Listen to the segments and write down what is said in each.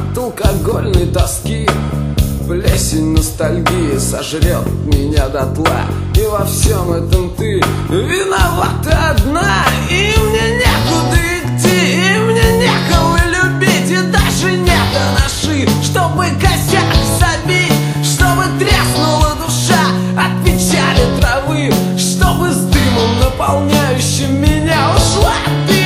от алкогольной тоски. Плесень ностальгии сожрет меня дотла, и во всем этом ты виновата одна. И мне некуда идти, и мне некого любить, и даже нет анаши, чтобы косяк забить, чтобы треснула душа от печали травы, чтобы с дымом, наполняющим меня, ушла ты.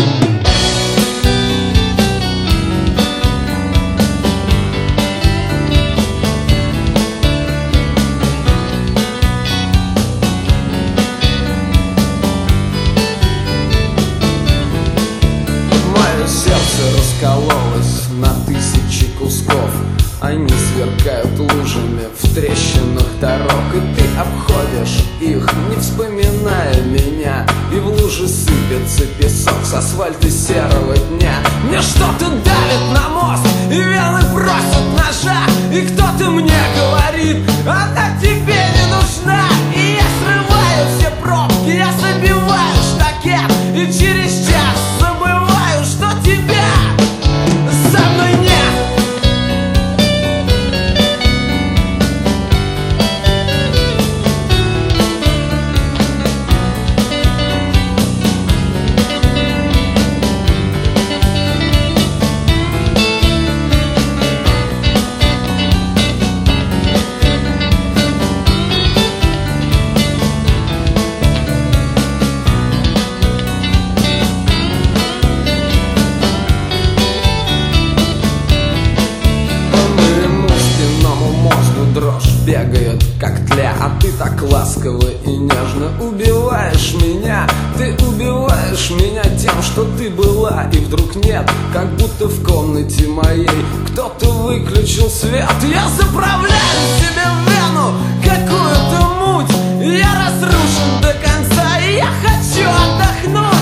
Сердце раскололось на тысячи кусков, они сверкают лужами в трещинах дорог. И ты обходишь их, не вспоминая меня, и в луже сыпется песок с асфальта серого дня. Мне что-то давит на мозг, и вены просят ножа, и кто-то мне говорит: она тебе не нужна. И я срываю все пробки, я забиваю штакет, и через час забываю, что тебя со мной нет. Дрожь бегает, как тля, а ты так ласково и нежно убиваешь меня. Ты убиваешь меня тем, что ты была, и вдруг нет, как будто в комнате моей кто-то выключил свет. Я заправляю себе в вену какую-то муть, я разрушен до конца, и я хочу отдохнуть.